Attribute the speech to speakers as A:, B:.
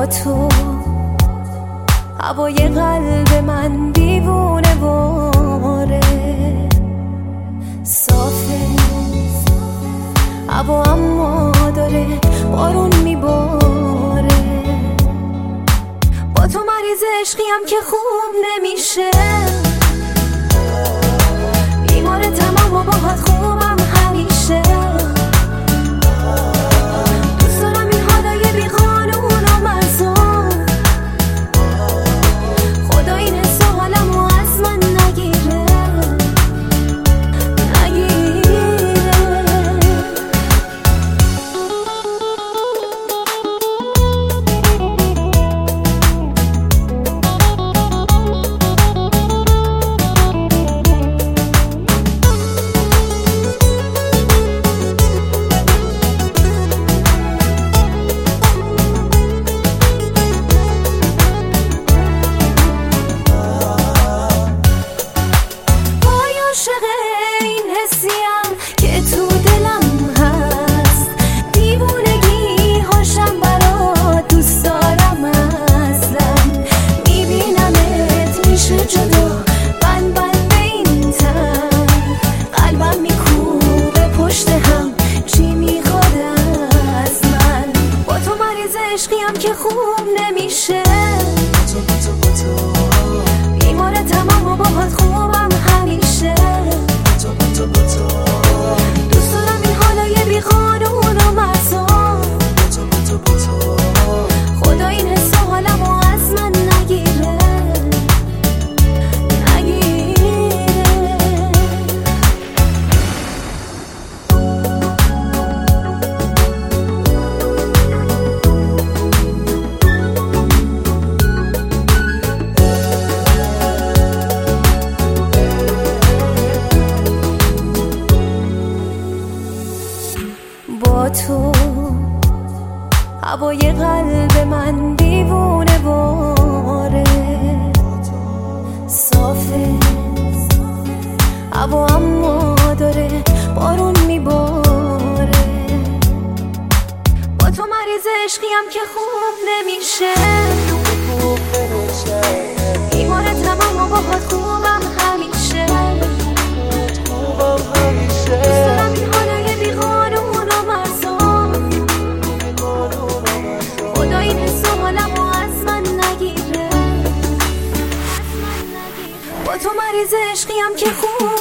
A: با تو هوای قلب من دیوونه واره، صافه هوا اما داره بارون میباره. با تو مریض عشقیم که خوب نمیشه، بیمار تمام و باهات خوبم همیشه. دوست دارم این حالای بی قانون و مرزون، خدا این حس و حالمو از من نگیره. عشقیم که خوب نمیشه، بیمار تمام و باهات خوبم همیشه. دوست دارم این حالای بی قانون و مرزون، خدا این حس و حالمو از من نگیره. با تو هوای قلب من دیوونه واره، صافه هوا اما داره بارون میباره. با تو مریض عشقیم که خوب نمیشه، بیمار تمام و باهات خوبم همیشه. دوست دارم این حالای بی قانون و مرزون، خدا این حس و حالمو از من نگیره. با تو مریض عشقیم که خوب